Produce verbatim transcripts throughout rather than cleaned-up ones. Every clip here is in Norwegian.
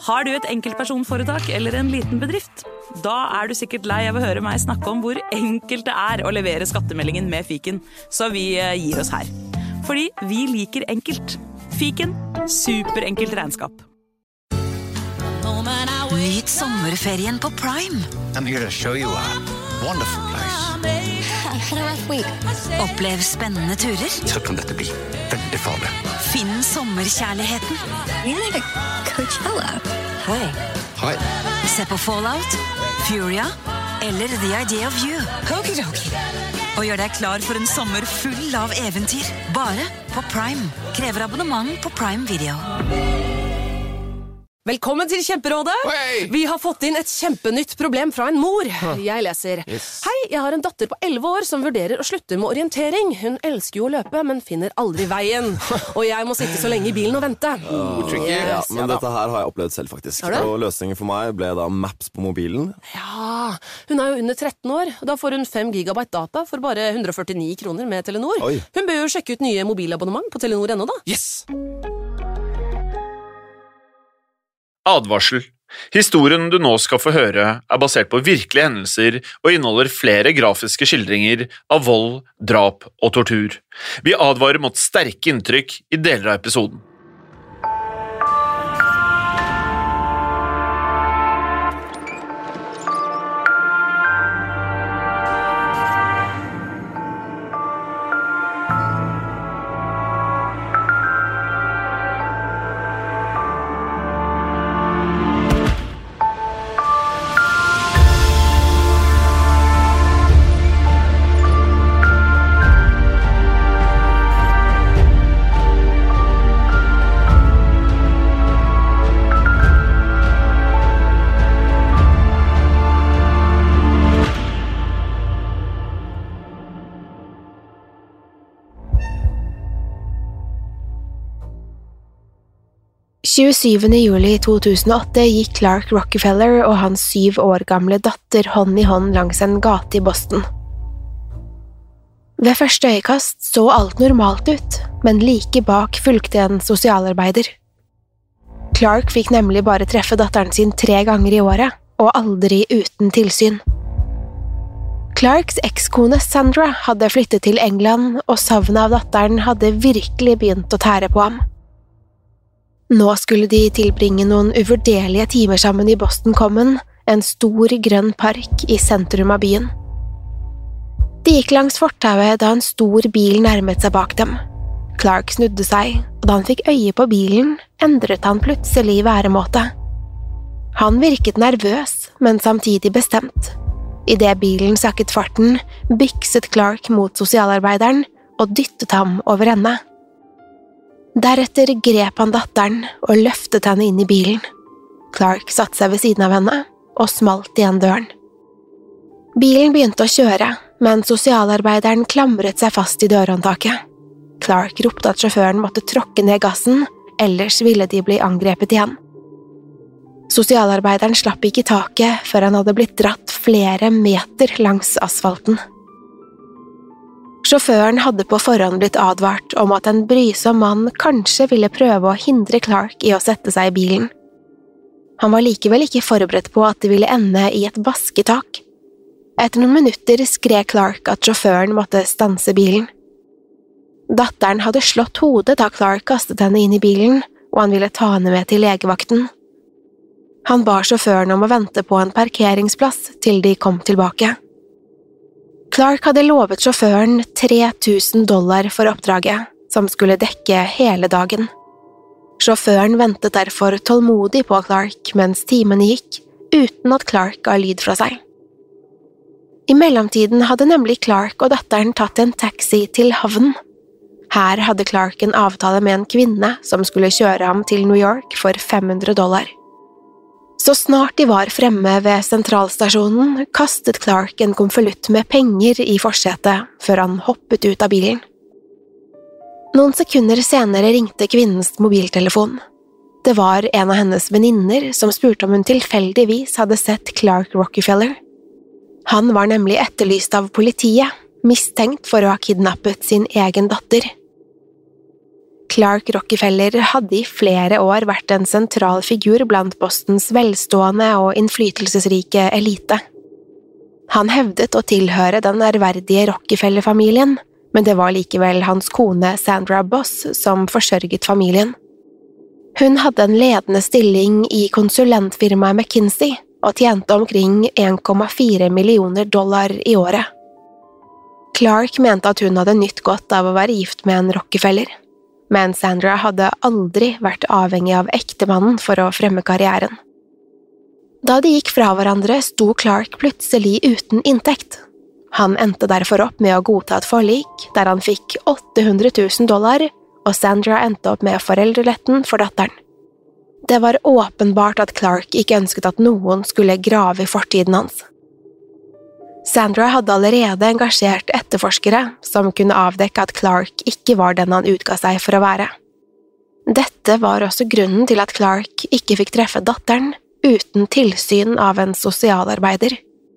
Har du et enkeltpersonforetak eller en liten bedrift? Da er du sikkert lei av å høre meg snakke om hvor enkelt det er å levere skattemeldingen med Fiken, så vi gir oss her. Fordi vi liker enkelt. Fiken, superenkelt regnskap. Nyt sommerferien på Prime. I'm here to show you a wonderful place. Had a rough week. Opplev spennende turer. Så kan dette bli veldig farlig. Finn sommerkjærligheten. You're like a Coachella. Hi. Hi. Se på Fallout, Furia eller The Idea of You. Okidoki. Og gjør deg klar for en sommer full av eventyr. Bare på Prime. Krever abonnement på Prime Video. Velkommen til Kjemperådet. Hei! Vi har fått inn et kjempenytt problem fra en mor. Jeg leser. Yes. Hei, jeg har en datter på elleve år som vurderer å slutte med orientering. Hun elsker jo å løpe, men finner aldri veien. Og jeg må sitte så lenge i bilen og vente. Oh, tricky. Ja, Yes, men ja da. dette her har jeg opplevd selv faktisk. Har du? Og løsningen for meg ble da Maps på mobilen. Ja, hun er jo under tretten år. Da får hun fem gigabyte data for bare hundre og førtini kroner med Telenor. Oi. Hun bør jo sjekke ut nye mobilabonnement på Telenor ennå da. Yes! Advarsel. Historien du nå skal få høre er basert på virkelige hendelser og inneholder flere grafiske skildringer av vold, drap og tortur. Vi advarer mot sterke inntrykk i deler av episoden. tjuesyvende juli to tusen og åtte gikk Clark Rockefeller og hans syv år gamle datter hånd i hånd langs en gate i Boston. Ved første øyekast så alt normalt ut, men like bak fulgte en sosialarbeider. Clark fikk nemlig bare treffe datteren sin tre ganger i året, og aldri uten tilsyn. Clarks ekskone Sandra hadde flyttet til England, og savnet av datteren hadde virkelig begynt å tære på ham. Nå skulle de tilbringe noen uvurderlige timer sammen i Boston Common, en stor grønn park i sentrum av byen. De gikk langs fortauet da en stor bil nærmet seg bak dem. Clark snudde seg, og da han fikk øye på bilen, endret han plutselig væremåte. Han virket nervøs, men samtidig bestemt. I det bilen sakket farten, bykset Clark mot sosialarbeideren og dyttet ham over ende. Deretter grep han datteren og løftet henne inn i bilen. Clark satte seg ved siden av henne og smalt igjen døren. Bilen begynte å kjøre, men sosialarbeideren klamret seg fast i dørhåndtaket. Clark ropte at sjåføren måtte tråkke ned gassen, ellers ville de bli angrepet igjen. Sosialarbeideren slapp ikke taket før han hadde blitt dratt flere meter langs asfalten. Sjåføren hadde på forhånd blitt advart om at en brysom mann kanskje ville prøve å hindre Clark i å sette seg i bilen. Han var likevel ikke forberedt på at det ville ende i et basketak. Etter noen minutter skrek Clark at sjåføren måtte stanse bilen. Datteren hadde slått hodet da Clark kastet henne inn i bilen, og han ville ta henne med til legevakten. Han ba sjåføren om å vente på en parkeringsplass til de kom tilbake. Clark hadde lovet sjåføren tre tusen dollar for oppdraget, som skulle dekke hele dagen. Sjåføren ventet derfor tålmodig på Clark mens timene gikk, uten at Clark ga lyd fra seg. I mellomtiden hadde nemlig Clark og datteren tatt en taxi til havnen. Her hadde Clark en avtale med en kvinne som skulle kjøre ham til New York for fem hundre dollar. Så snart de var fremme ved sentralstasjonen, kastet Clark en konvolutt med penger i forsetet før han hoppet ut av bilen. Noen sekunder senere ringte kvinnens mobiltelefon. Det var en av hennes venninner som spurte om hun tilfeldigvis hadde sett Clark Rockefeller. Han var nemlig etterlyst av politiet, mistenkt for å ha kidnappet sin egen datter. Clark Rockefeller hadde i flere år vært en sentral figur blant Bostons velstående og innflytelsesrike elite. Han hevdet å tilhøre den ærverdige Rockefeller-familien, men det var likevel hans kone Sandra Boss som forsørget familien. Hun hadde en ledende stilling i konsulentfirmaet McKinsey og tjente omkring en komma fire millioner dollar i året. Clark mente at hun hadde nytt godt av å være gift med en Rockefeller, men Sandra hadde aldri vært avhengig av ektemannen for å fremme karrieren. Da de gikk fra hverandre, sto Clark plutselig uten inntekt. Han endte derfor opp med å godta et forlik, der han fikk åtte hundre tusen dollar, og Sandra endte opp med foreldreretten for datteren. Det var åpenbart at Clark ikke ønsket at noen skulle grave i fortiden hans. Sandra hadde allerede engasjert etterforskere som kunne avdekke at Clark ikke var den han utga seg for å være. Dette var også grunnen til at Clark ikke fikk treffe datteren uten tilsyn av en sosialarbeider.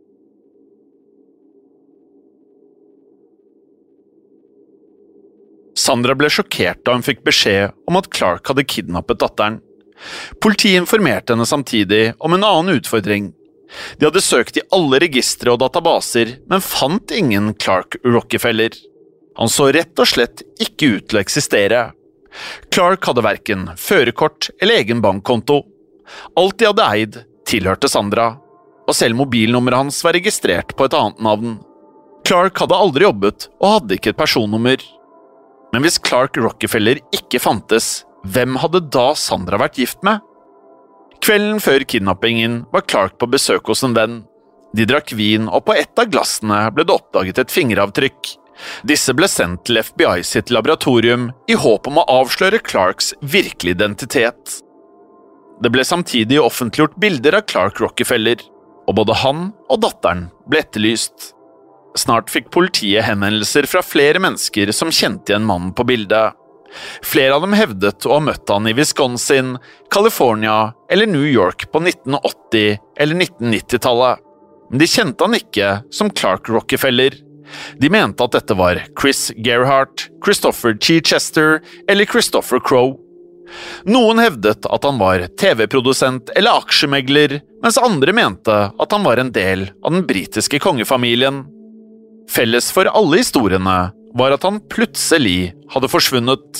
Sandra ble sjokkert da hun fikk beskjed om at Clark hadde kidnappet datteren. Politiet informerte henne samtidig om en annen utfordring. De hadde søkt i alle registre og databaser, men fant ingen Clark Rockefeller. Han så rett og slett ikke ut til å eksistere. Clark hadde hverken førerkort eller egen bankkonto. Alt de hadde eid tilhørte Sandra, og selv mobilnummeret hans var registrert på et annet navn. Clark hadde aldri jobbet og hadde ikke et personnummer. Men hvis Clark Rockefeller ikke fantes, hvem hadde da Sandra vært gift med? Kvelden før kidnappingen var Clark på besøk hos en venn. De drakk vin, og på et av glassene ble det oppdaget et fingeravtrykk. Disse ble sendt til F B I sitt laboratorium i håp om å avsløre Clarks virkelige identitet. Det ble samtidig offentliggjort bilder av Clark Rockefeller, og både han og datteren ble etterlyst. Snart fikk politiet henvendelser fra flere mennesker som kjente igjen mannen på bildet. Flere av dem hevdet å ha møtt han i Wisconsin, California eller New York på nitten åtti- eller nitten nitti-tallet. Men de kjente han ikke som Clark Rockefeller. De mente at dette var Chris Gerhardt, Christopher Chichester eller Christopher Crowe. Noen hevdet at han var T V-produsent eller aksjemegler, mens andre mente at han var en del av den britiske kongefamilien. Felles for alle historiene var at han plutselig hadde forsvunnet.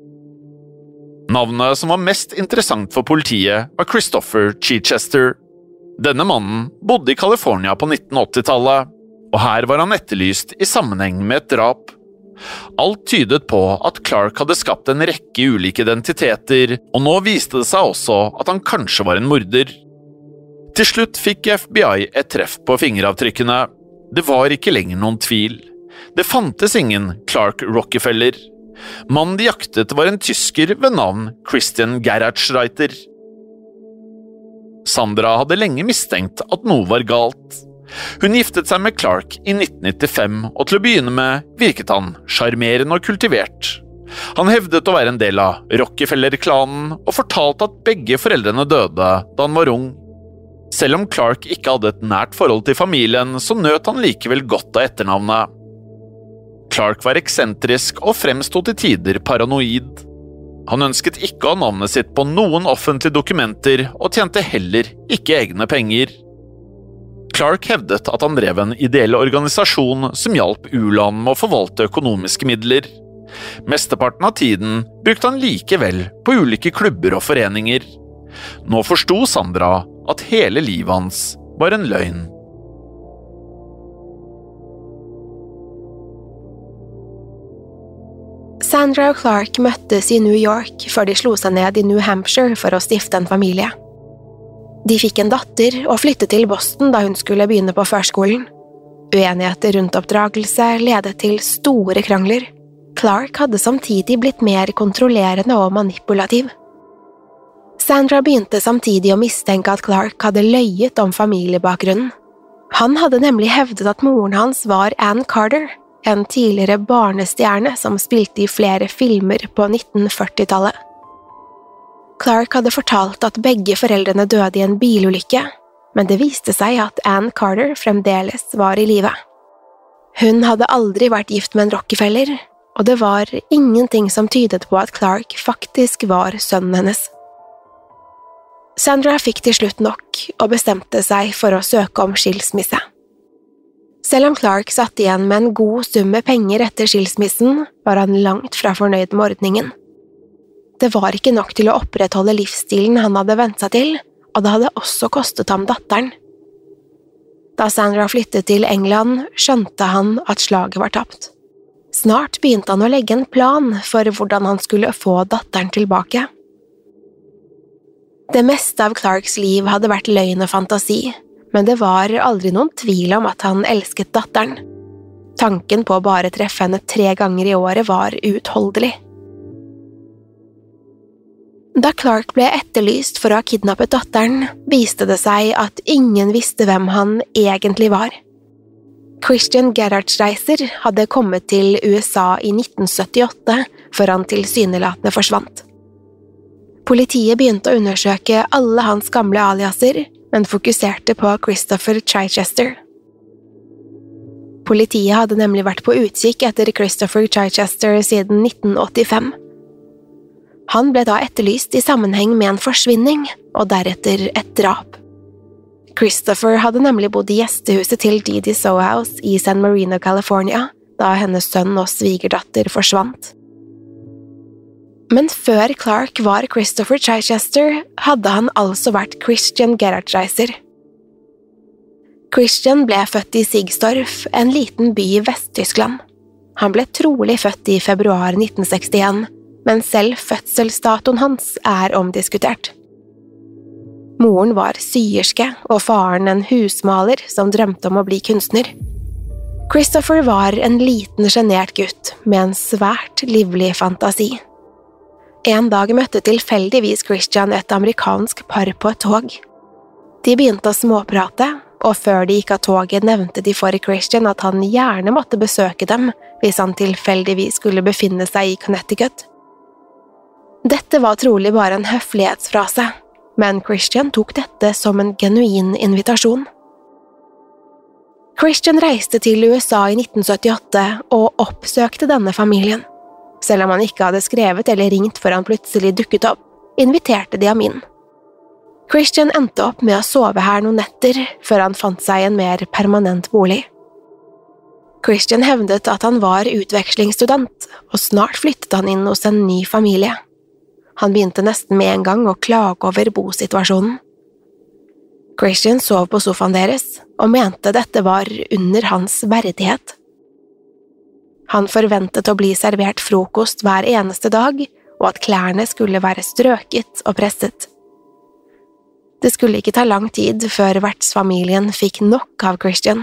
Navnet som var mest interessant for politiet var Christopher Chichester. Denne mannen bodde i California på nitten åtti-tallet, og her var han etterlyst i sammenheng med et drap. Alt tydet på at Clark hadde skapt en rekke ulike identiteter, og nå viste det seg også at han kanskje var en morder. Til slutt fikk F B I et treff på fingeravtrykkene. Det var ikke lenger noen tvil. Det fantes ingen Clark Rockefeller. Mannen de jaktet var en tysker ved navn Christian Gerhardsreiter. Sandra hadde lenge mistenkt at noe var galt. Hun giftet seg med Clark i nitten nittifem, og til å begynne med virket han sjarmerende og kultivert. Han hevdet å være en del av Rockefeller-klanen og fortalte at begge foreldrene døde da han var ung. Selv om Clark ikke hadde et nært forhold til familien, så nøt han likevel godt av etternavnet. Clark var eksentrisk og fremstod til tider paranoid. Han ønsket ikke å ha navnet sitt på noen offentlige dokumenter og tjente heller ikke egne penger. Clark hevdet at han drev en ideell organisasjon som hjalp u-land med å forvalte økonomiske midler. Mesteparten av tiden brukte han likevel på ulike klubber og foreninger. Nå forsto Sandra at hele livet hans var en løgn. Sandra og Clark møttes i New York før de slo seg ned i New Hampshire for å stifte en familie. De fikk en datter og flyttet til Boston da hun skulle begynne på førskolen. Uenigheter rundt oppdragelse ledet til store krangler. Clark hadde samtidig blitt mer kontrollerende og manipulativ. Sandra begynte samtidig å mistenke at Clark hadde løyet om familiebakgrunnen. Han hadde nemlig hevdet at moren hans var Ann Carter, en tidligere barnestjerne som spilte i flere filmer på nitten førti-tallet. Clark hadde fortalt at begge foreldrene døde i en bilulykke, men det viste seg at Ann Carter fremdeles var i live. Hun hadde aldri vært gift med en Rockefeller, og det var ingenting som tydet på at Clark faktisk var sønnen hennes. Sandra fikk til slutt nok og bestemte seg for å søke om skilsmisse. Selv om Clark satt igjen med en god sum med penger etter skilsmissen, var han langt fra fornøyd med ordningen. Det var ikke nok til å opprettholde livsstilen han hadde vent seg til, og det hadde også kostet ham datteren. Da Sandra flyttet til England, skjønte han at slaget var tapt. Snart begynte han å legge en plan for hvordan han skulle få datteren tilbake. Det meste av Clarks liv hadde vært løgn og fantasi, men det var aldri noen tvil om at han elsket datteren. Tanken på å bare treffe henne tre ganger i året var uutholdelig. Da Clark ble etterlyst for å ha kidnappet datteren, viste det seg at ingen visste hvem han egentlig var. Christian Gerhardsreiser hadde kommet til U S A i nitten syttiåtte før han tilsynelatende forsvant. Politiet begynte å undersøke alle hans gamle aliaser, men fokuserte på Christopher Chichester. Politiet hadde nemlig vært på utkikk etter Christopher Chichester siden nitten åttifem. Han ble da etterlyst i sammenheng med en forsvinning, og deretter et drap. Christopher hadde nemlig bodd i gjestehuset til Dee Dee Sohouse i San Marino, California, da hennes sønn og svigerdatter forsvant. Men før Clark var Christopher Chichester, hadde han altså vært Christian Gerhardsreiser. Christian ble født i Sigsdorf, en liten by i Vest-Tyskland. Han ble trolig født i februar nitten sekstien, men selv fødselsdatoen hans er omdiskutert. Moren var syerske, og faren en husmaler som drømte om å bli kunstner. Christopher var en liten genert gutt med en svært livlig fantasi. En dag møtte tilfeldigvis Christian et amerikansk par på et tog. De begynte å småprate, og før de gikk av toget nevnte de for Christian at han gjerne måtte besøke dem hvis han tilfeldigvis skulle befinne seg i Connecticut. Dette var trolig bare en høflighetsfrase, men Christian tok dette som en genuin invitasjon. Christian reiste til U S A i nitten syttiåtte og oppsøkte denne familien. Selv om han ikke hadde skrevet eller ringt før han plutselig dukket opp, inviterte de ham inn. Christian endte opp med å sove her noen netter før han fant seg en mer permanent bolig. Christian hevdet at han var utvekslingsstudent, og snart flyttet han inn hos en ny familie. Han begynte nesten med en gang å klage over bosituasjonen. Christian sov på sofaen deres, og mente dette var under hans verdighet. Han forventet å bli servert frokost hver eneste dag, og at klærne skulle være strøket og presset. Det skulle ikke ta lang tid før vertsfamilien fikk nok av Christian.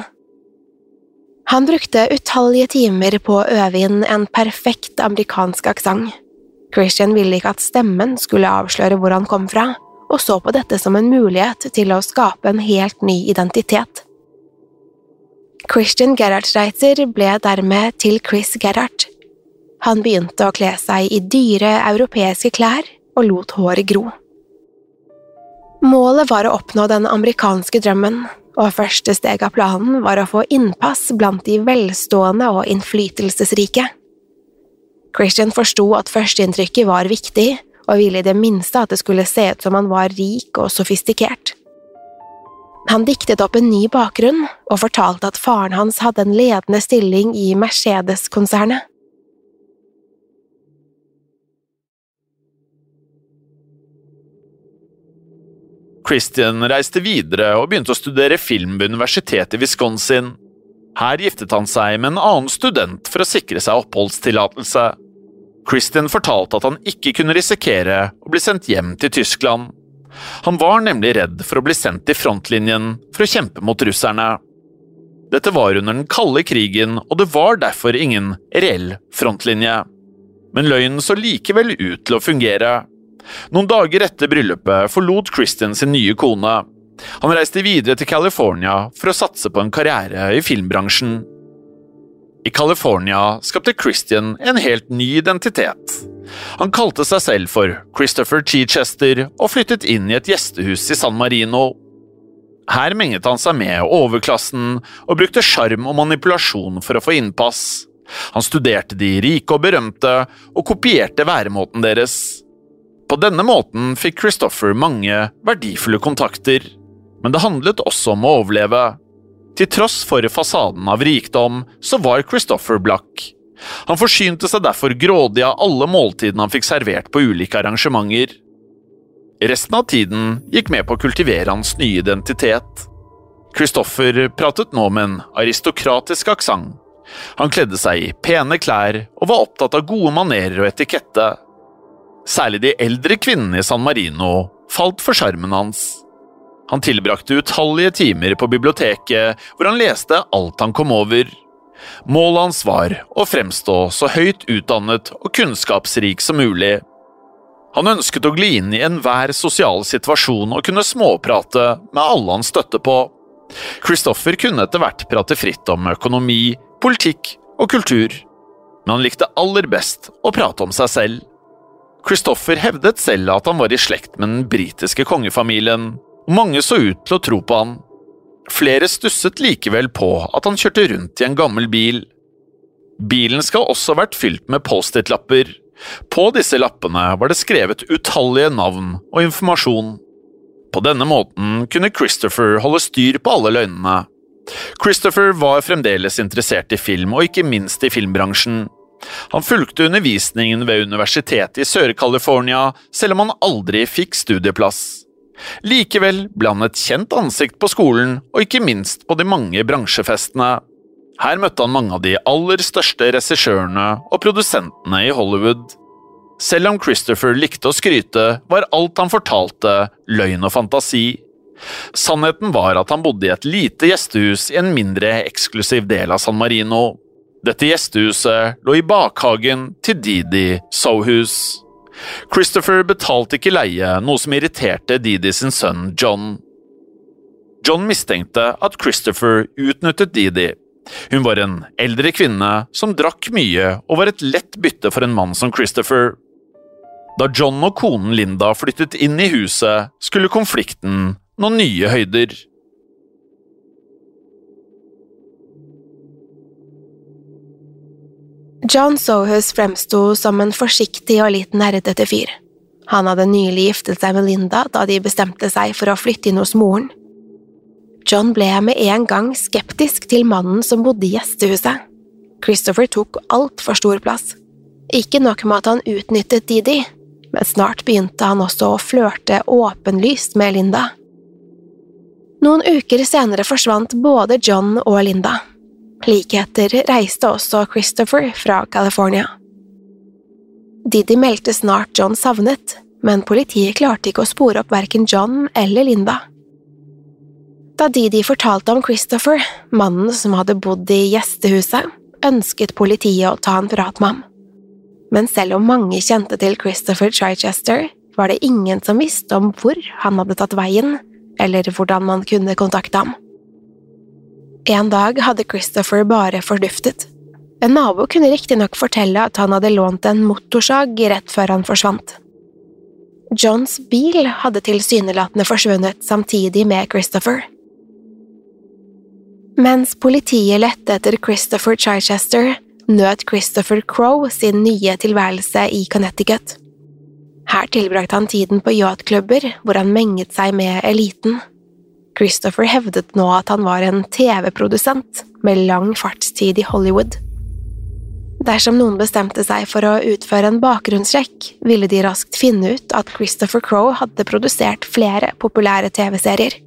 Han brukte utallige timer på å øve inn en perfekt amerikansk aksent. Christian ville ikke at stemmen skulle avsløre hvor han kom fra, og så på dette som en mulighet til å skape en helt ny identitet. Christian Gerhardsreiser ble dermed til Chris Gerhardt. Han begynte å kle seg i dyre europeiske klær og lot håret gro. Målet var å oppnå den amerikanske drømmen, og første steg av planen var å få innpass blant de velstående og innflytelsesrike. Christian forstod at førsteinntrykket var viktig, og ville i det minste at det skulle se ut som han var rik og sofistikert. Han diktet opp en ny bakgrunn og fortalte at faren hans hadde en ledende stilling i Mercedes-konsernet. Christian reiste videre og begynte å studere film ved universitetet i Wisconsin. Her giftet han seg med en annen student for å sikre seg oppholdstillatelse. Christian fortalte at han ikke kunne risikere å bli sendt hjem til Tyskland. Han var nemlig redd for å bli sendt til frontlinjen for å kjempe mot russerne. Dette var under den kalde krigen, og det var derfor ingen reell frontlinje. Men løgnen så likevel ut til å fungere. Noen dager etter bryllupet forlot Christian sin nye kone. Han reiste videre til California for å satse på en karriere i filmbransjen. I California skapte Christian en helt ny identitet. Han kalte seg selv for Christopher Chichester og flyttet inn i et gjestehus i San Marino. Her menget han seg med overklassen og brukte sjarm og manipulasjon for å få innpass. Han studerte de rike og berømte og kopierte væremåten deres. På denne måten fikk Christopher mange verdifulle kontakter, men det handlet også om å overleve. Til tross for fasaden av rikdom, så var Christopher blakk. Han forsynte seg derfor grådig av alle måltidene han fikk servert på ulike arrangementer. Resten av tiden gikk med på å kultivere hans nye identitet. Christopher pratet nå med en aristokratisk aksent. Han kledde seg i pene klær og var opptatt av gode manerer og etikette. Særlig de eldre kvinnene i San Marino falt for sjarmen hans. Han tilbrakte utallige timer på biblioteket hvor han leste alt han kom over. Målet hans var å fremstå så høyt utdannet og kunnskapsrik som mulig. Han ønsket å gli inn i enhver sosial situasjon og kunne småprate med alle han støtte på. Christopher kunne etter hvert prate fritt om økonomi, politikk og kultur, men han likte aller best å prate om seg selv. Christopher hevdet selv at han var i slekt med den britiske kongefamilien, og mange så ut til å tro på han. Flere stusset likevel på at han kjørte rundt i en gammel bil. Bilen skal også ha vært fylt med post-it-lapper. På disse lappene var det skrevet utallige navn og informasjon. På denne måten kunne Christopher holde styr på alle løgnene. Christopher var fremdeles interessert i film, og ikke minst i filmbransjen. Han fulgte undervisningen ved universitetet i Sør-California, selv om han aldri fikk studieplass. Likevel ble han et kjent ansikt på skolen, og ikke minst på de mange bransjefestene. Her møtte han mange av de aller største regissørene og produsentene i Hollywood. Selv om Christopher likte å skryte, var alt han fortalte løgn og fantasi. Sannheten var at han bodde i et lite gjestehus i en mindre eksklusiv del av San Marino. Dette gjestehuset lå i bakhagen til Didi Sohus. Christopher betalte ikke leie, noe som irriterte Didi sin sønn John. John mistenkte at Christopher utnyttet Didi. Hun var en eldre kvinne som drakk mye og var et lett bytte for en mann som Christopher. Da John og konen Linda flyttet inn i huset, skulle konflikten nå nye høyder. John Sohus fremsto som en forsiktig og litt nerdete fyr. Han hadde nylig giftet seg med Linda da de bestemte seg for å flytte inn hos moren. John ble med en gang skeptisk til mannen som bodde i gjestehuset. Christopher tok alt for stor plass. Ikke nok med at han utnyttet Didi, men snart begynte han også å flørte åpenlyst med Linda. Noen uker senere forsvant både John og Linda. Like etter reiste også Christopher fra California. Didi meldte snart John savnet, men politiet klarte ikke å spore opp hverken John eller Linda. Da Didi fortalte om Christopher, mannen som hadde bodd i gjestehuset, ønsket politiet å ta en prat med ham. Men selv om mange kjente til Christopher Chichester, var det ingen som visste om hvor han hadde tatt veien, eller hvordan man kunne kontakte ham. En dag hadde Christopher bare forduftet. En nabo kunne riktig nok fortelle at han hadde lånt en motorsag rett før han forsvant. Johns bil hadde tilsynelatende forsvunnet samtidig med Christopher. Mens politiet lette etter Christopher Chichester, nøt Christopher Crowe sin nye tilværelse i Connecticut. Her tilbrakte han tiden på yachtklubber, hvor han menget seg med eliten. Christopher hevdet nå at han var en T V-produsent med lang fartstid i Hollywood. Dersom noen bestemte seg for å utføre en bakgrunnssjekk, ville de raskt finne ut at Christopher Crowe hadde produsert flere populære T V-serier.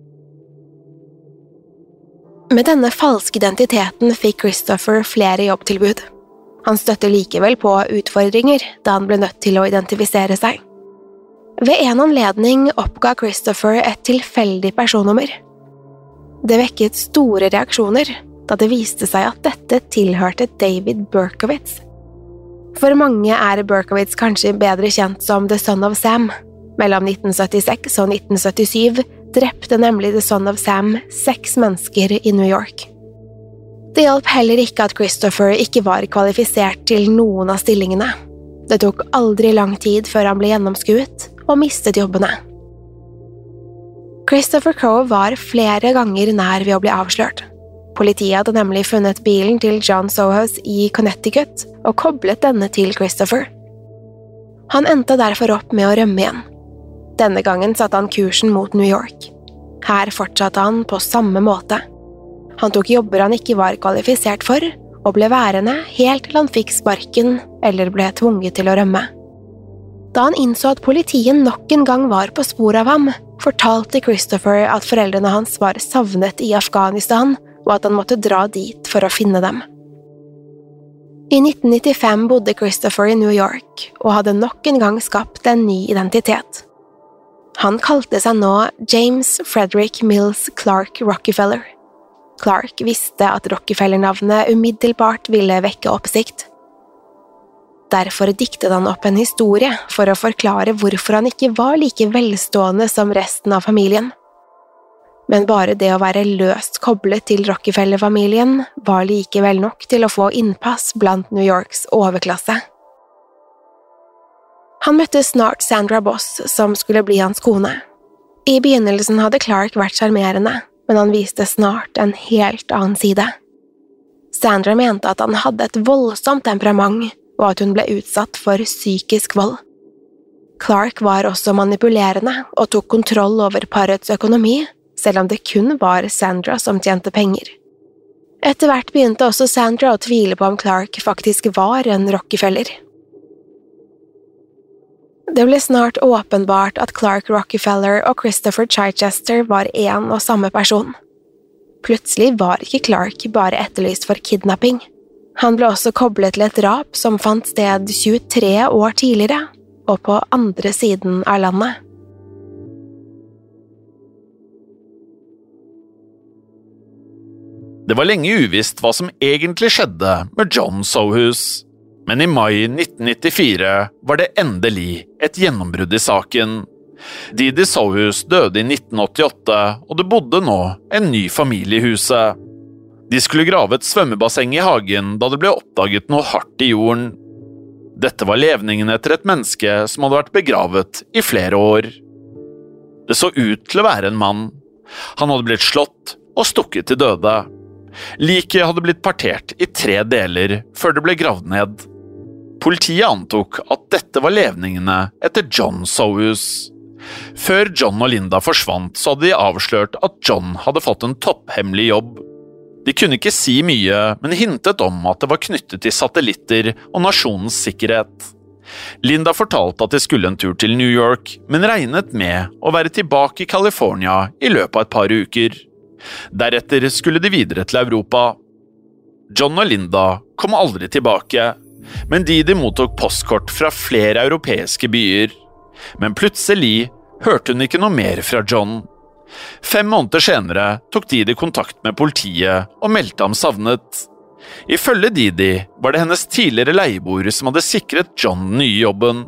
Med denne falske identiteten fikk Christopher flere jobbtilbud. Han støtte likevel på utfordringer da han ble nødt til å identifisere seg. Ved en anledning oppga Christopher et tilfeldig personnummer. Det vekket store reaksjoner, da det viste seg at dette tilhørte David Berkowitz. For mange er Berkowitz kanskje bedre kjent som The Son of Sam. Mellom nitten syttiseks og nitten syttisju drepte nemlig The Son of Sam seks mennesker i New York. Det hjalp heller ikke at Christopher ikke var kvalifisert til noen av stillingene. Det tok aldri lang tid før han ble gjennomskuet og mistet jobbene. Christopher Crowe var flere ganger nær ved å bli avslørt. Politiet hadde nemlig funnet bilen til John Sohos i Connecticut og koblet denne til Christopher. Han endte derfor opp med å rømme igjen. Denne gangen satte han kursen mot New York. Her fortsatte han på samme måte. Han tok jobber han ikke var kvalifisert for, og ble værende helt til han fikk sparken eller ble tvunget til å rømme. Da han innså at politiet nok en gang var på spor av ham, fortalte Christopher at foreldrene hans var savnet i Afghanistan, og at han måtte dra dit for å finne dem. I nitten nittifem bodde Christopher i New York, og hadde nok en gang skapt en ny identitet. Han kalte seg nå James Frederick Mills Clark Rockefeller. Clark visste at Rockefeller-navnet umiddelbart ville vekke oppsikt. Derfor diktet han opp en historie for å forklare hvorfor han ikke var like velstående som resten av familien. Men bare det å være løst koblet til Rockefeller-familien var likevel nok til å få innpass blant New Yorks overklasse. Han møtte snart Sandra Boss, som skulle bli hans kone. I begynnelsen hadde Clark vært sjarmerende, men han viste snart en helt annen side. Sandra mente at han hadde et voldsomt temperament, og at hun ble utsatt for psykisk vold. Clark var også manipulerende og tok kontroll over parets økonomi, selv om det kun var Sandra som tjente penger. Etter hvert begynte også Sandra å tvile på om Clark faktisk var en Rockefeller. Det ble snart åpenbart at Clark Rockefeller og Christopher Chichester var en og samme person. Plutselig var ikke Clark bare etterlyst for kidnapping. Han ble også koblet til et drap som fant sted tjuetre år tidligere, og på andre siden av landet. Det var lenge uvisst hva som egentlig skjedde med John Sohus. Men i mai nitten nittifire var det endelig et gjennombrudd i saken. Didi Sohus døde i nitten åttiåtte, og det bodde nå en ny familie i huset. De skulle grave et svømmebasseng i hagen da det ble oppdaget noe hardt i jorden. Dette var levningen etter et menneske som hadde vært begravet i flere år. Det så ut til å være en mann. Han hadde blitt slått og stukket til døde. Liket hadde blitt partert i tre deler før det ble gravd ned. Politiet antok at dette var levningene etter John Sohus. Før John og Linda forsvant, så hadde de avslørt at John hadde fått en topphemmelig jobb. De kunne ikke si mye, men hintet om at det var knyttet til satellitter og nasjonens sikkerhet. Linda fortalte at de skulle en tur til New York, men regnet med å være tilbake i California i løpet av et par uker. Deretter skulle de videre til Europa. John og Linda kom aldri tilbake, men Didi mottok postkort fra flere europeiske byer. Men plutselig hørte hun ikke noe mer fra John. Fem måneder senere tok Didi kontakt med politiet og meldte ham savnet. Ifølge Didi var det hennes tidligere leieboer som hadde sikret John den nye jobben.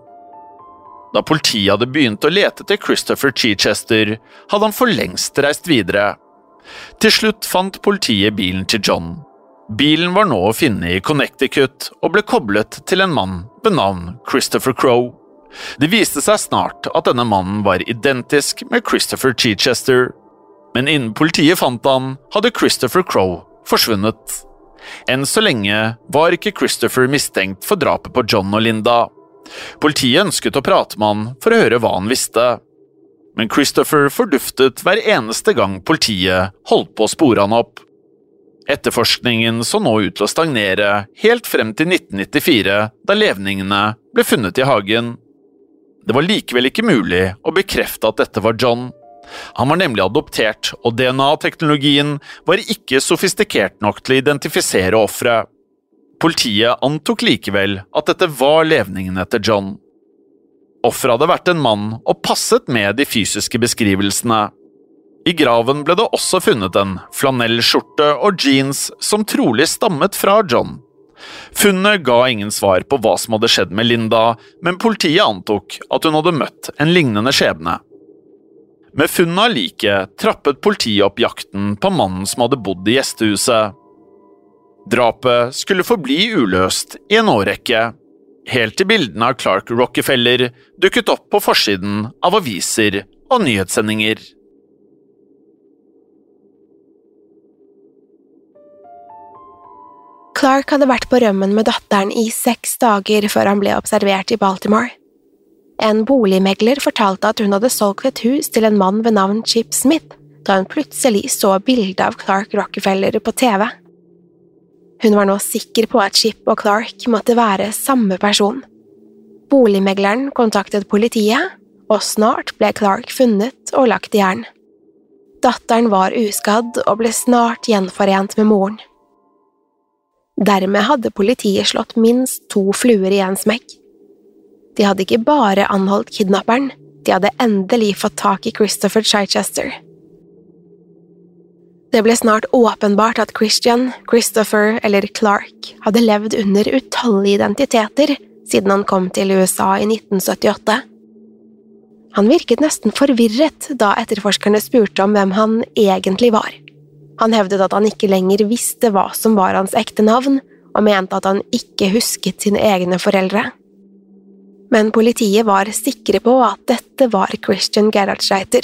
Da politiet hadde begynt å lete til Christopher Chichester, hadde han for lengst reist videre. Til slutt fant politiet bilen til John. Bilen var nå å finne i Connecticut og ble koblet til en mann ved navn Christopher Crowe. Det viste seg snart at denne mannen var identisk med Christopher Chichester, men innen politiet fant han, hadde Christopher Crowe forsvunnet. Enn så lenge var ikke Christopher mistenkt for drapet på John og Linda. Politiet ønsket å prate med han for å høre hva han visste. Men Christopher forduftet hver eneste gang politiet holdt på å spore han opp. Etterforskningen så nå ut til å stagnere helt frem til nitten nittifire, da levningene ble funnet i hagen. Det var likevel ikke mulig å bekrefte at dette var John. Han var nemlig adoptert, og D N A-teknologien var ikke sofistikert nok til å identifisere offeret. Politiet antok likevel at dette var levningene etter John. Offeret hadde vært en mann og passet med de fysiske beskrivelsene. I graven ble det også funnet en flanellskjorte og jeans som trolig stammet fra John. Funnet ga ingen svar på hva som hadde skjedd med Linda, men politiet antok at hun hadde møtt en lignende skjebne. Med funnet av liket trappet politiet opp jakten på mannen som hadde bodd i gjestehuset. Drapet skulle forbli uløst i en årrekke, helt til bildene av Clark Rockefeller dukket opp på forsiden av aviser og nyhetssendinger. Clark hadde vært på rømmen med datteren i seks dager før han ble observert i Baltimore. En boligmegler fortalte at hun hadde solgt et hus til en mann ved navn Chip Smith, da hun plutselig så bildet av Clark Rockefeller på T V. Hun var nå sikker på at Chip og Clark måtte være samme person. Boligmegleren kontaktet politiet, og snart ble Clark funnet og lagt i jern. Datteren var uskadd og ble snart gjenforent med moren. Dermed hadde politiet slått minst to fluer i en smekk. De hadde ikke bare anholdt kidnapperen, de hadde endelig fått tak i Christopher Chichester. Det ble snart åpenbart at Christian, Christopher eller Clark hadde levd under utallige identiteter siden han kom til U S A i nitten syttiåtte. Han virket nesten forvirret da etterforskerne spurte om hvem han egentlig var. Han hevdet at han ikke lenger visste hva som var hans ekte navn, og mente at han ikke husket sine egne foreldre. Men politiet var sikre på at dette var Christian Gerhardsreiter.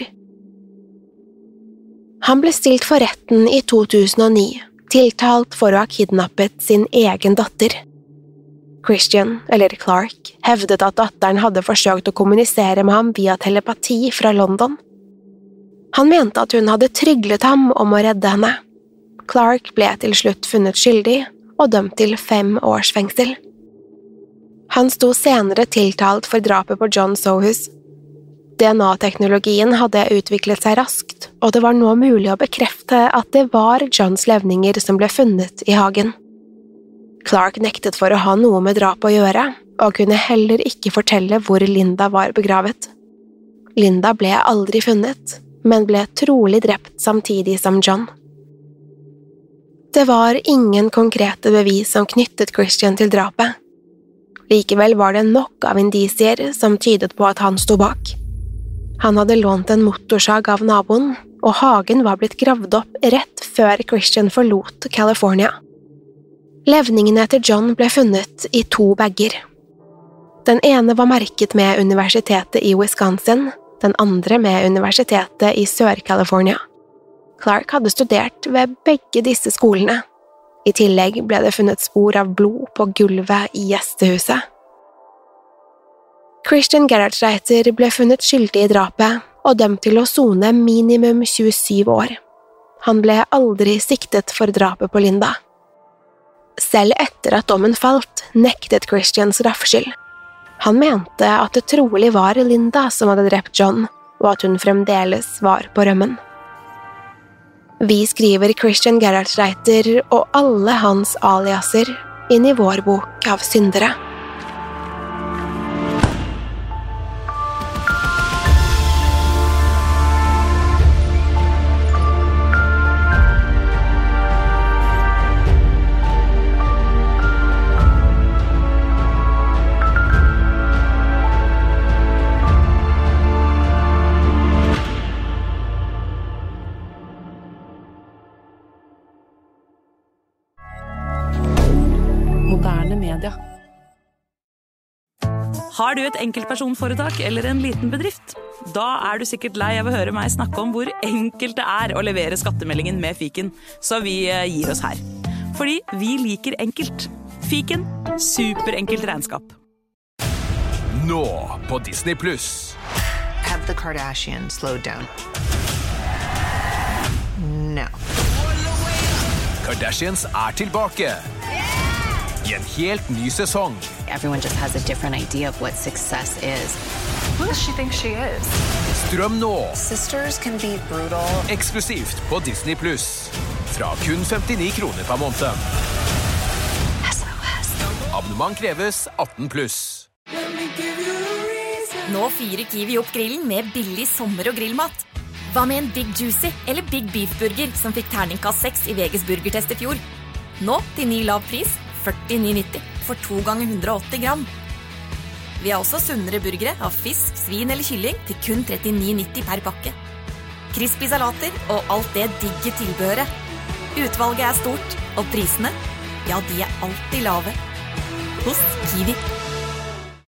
Han ble stilt for retten i to tusen og ni, tiltalt for å ha kidnappet sin egen datter. Christian, eller Clark, hevdet at datteren hadde forsøkt å kommunisere med ham via telepati fra London. Han mente at hun hadde tryglet ham om å redde henne. Clark ble til slutt funnet skyldig og dømt til fem års fengsel. Han sto senere tiltalt for drapet på John Sohus. D N A-teknologien hadde utviklet seg raskt, og det var nå mulig å bekrefte at det var Johns levninger som ble funnet i hagen. Clark nektet for å ha noe med drap å gjøre, og kunne heller ikke fortelle hvor Linda var begravet. Linda ble aldri funnet, men ble trolig drept samtidig som John. Det var ingen konkrete bevis som knyttet Christian til drapet. Likevel var det nok av indisier som tydet på at han sto bak. Han hadde lånt en motorsag av naboen, og hagen var blitt gravd opp rett før Christian forlot California. Levningene etter John ble funnet i to bagger. Den ene var merket med universitetet i Wisconsin, den andre med universitetet i Sør-California. Clark hadde studert ved begge disse skolene. I tillegg ble det funnet spor av blod på gulvet i gjestehuset. Christian Gerhardsreiter ble funnet skyldig i drapet og dømt til å sone minimum tjuesyv år. Han ble aldri siktet for drapet på Linda. Selv etter at dommen falt, nektet Christian straffskyld. Han mente at det trolig var Linda som hadde drept John, og at hun fremdeles var på rømmen. Vi skriver Christian Gerhardsreiter og alle hans aliaser inn i vår bok av syndere. Moderne media. Har du et enkeltpersonforetak eller en liten bedrift? Da er du sikkert lei av å høre meg snakke om hvor enkelt det er å levere skattemeldingen med fiken, så vi gir oss her. Fordi vi liker enkelt. Fiken, superenkelt regnskap. Nå på Disney Plus. Have the Kardashians slowed down? No. Kardashians er tilbake. I en helt ny sesong. Everyone just has a different idea of what success is. Who does she think she is? Strøm nå. Sisters can be brutal. Eksklusivt på Disney Plus. Fra kun femtini kroner per måned. S O S. Abonnement kreves atten pluss. Nå fyrer Kiwi opp grillen med billig sommer- og grillmat. Hva med en Big Juicy eller Big Beef Burger som fikk terningkast seks i V G's burgertest i fjor? Nå til ny lav pris, førtini nitti for to ganger hundre og åtti gram. Vi har også sunnere burgere av fisk, svin eller kylling til kun trettini nitti per pakke. Crispy salater og alt det digge tilbehøret. Utvalget er stort, og prisene, ja, de er alltid lave. Hos Kiwi.